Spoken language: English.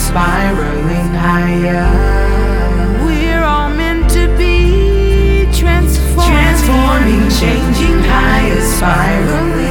spiraling higher. We're all meant to be transforming, Transforming, changing higher, spiraling